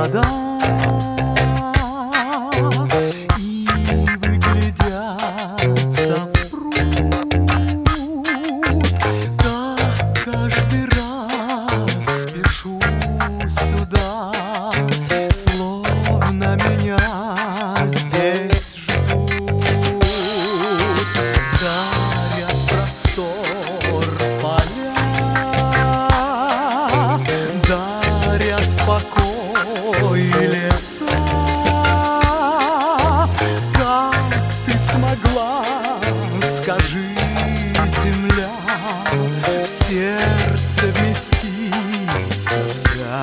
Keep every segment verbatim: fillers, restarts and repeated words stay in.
вода, и выглядятся в пруд. Так каждый раз спешу сюда, словно меня здесь ждут. Дарят простор поля, дарят покой леса. Как ты смогла, скажи, земля, в сердце вместиться вся?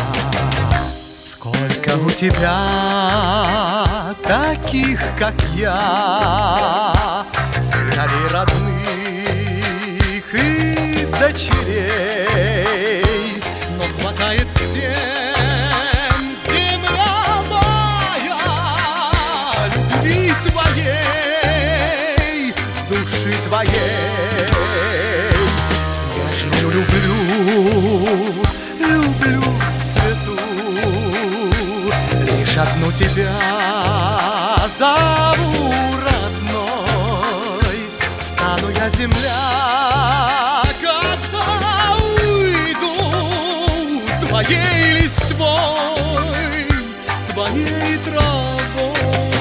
Сколько у тебя таких, как я, сыновей родных и дочерей, но хватает всем, земля моя, любви твоей, души твоей. Снежную люблю, люблю в цвету, лишь одну тебя зову родной. Стану я, земля, когда уйду, твоей листвой, твоей травой.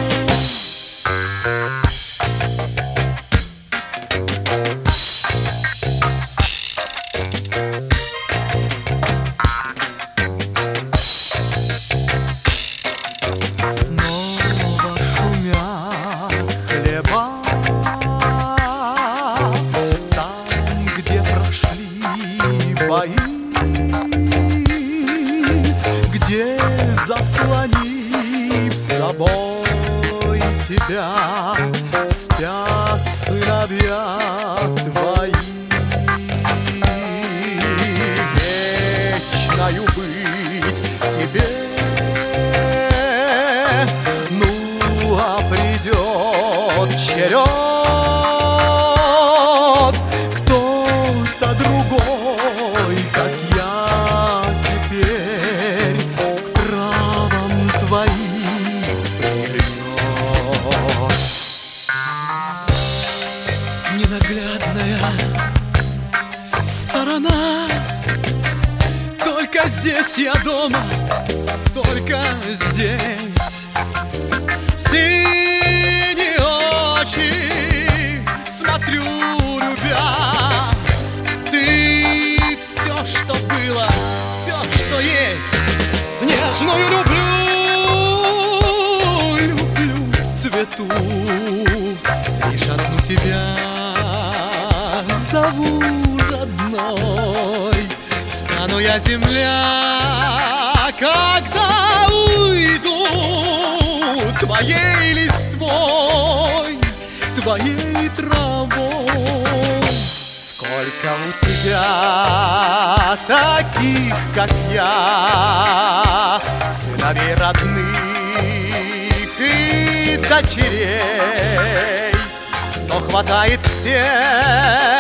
Снова шумят хлеба, там, где прошли бои, где, заслонив собой тебя, спят сыновья твои. Вечною быть тебе, ну, а придет черед, кто-то другой, как я теперь, к травам твоим прильнет. Ненаглядная сторона, только здесь я дома, только здесь. В синие очи смотрю, любя, ты все, что было, все, что есть. Снежную люблю, люблю в цвету, лишь одну тебя зову родной. Стану я, земля, когда уйду, твоей листвой, твоей травой. Сколько у тебя таких, как я, сыновей родных и дочерей, но хватает всем,